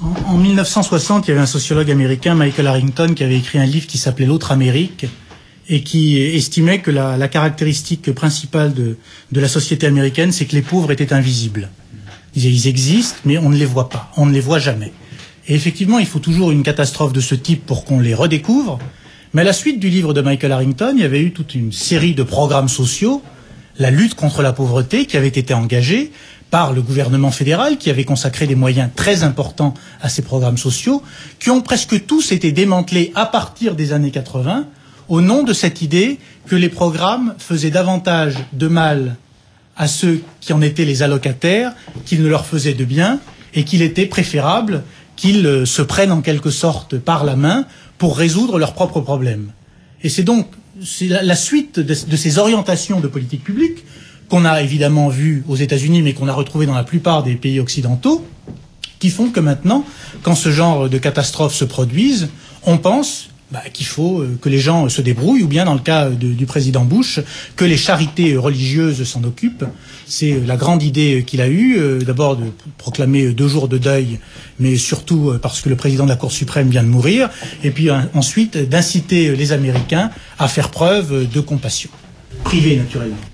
En 1960, il y avait un sociologue américain, Michael Harrington, qui avait écrit un livre qui s'appelait L'autre Amérique et qui estimait que la caractéristique principale de la société américaine, c'est que les pauvres étaient invisibles. Il disait, ils existent, mais on ne les voit pas, on ne les voit jamais. Et effectivement, il faut toujours une catastrophe de ce type pour qu'on les redécouvre. Mais à la suite du livre de Michael Harrington, il y avait eu toute une série de programmes sociaux, la lutte contre la pauvreté qui avait été engagée par le gouvernement fédéral, qui avait consacré des moyens très importants à ces programmes sociaux, qui ont presque tous été démantelés à partir des années 80, au nom de cette idée que les programmes faisaient davantage de mal à ceux qui en étaient les allocataires qu'ils ne leur faisaient de bien, et qu'il était préférable qu'ils se prennent en quelque sorte par la main pour résoudre leurs propres problèmes. Et c'est donc la suite de ces orientations de politique publique qu'on a évidemment vu aux États-Unis, mais qu'on a retrouvé dans la plupart des pays occidentaux, qui font que maintenant, quand ce genre de catastrophes se produisent, on pense qu'il faut que les gens se débrouillent, ou bien dans le cas du président Bush, que les charités religieuses s'en occupent. C'est la grande idée qu'il a eue, d'abord de proclamer 2 jours de deuil, mais surtout parce que le président de la Cour suprême vient de mourir, et puis ensuite d'inciter les Américains à faire preuve de compassion, privée naturellement.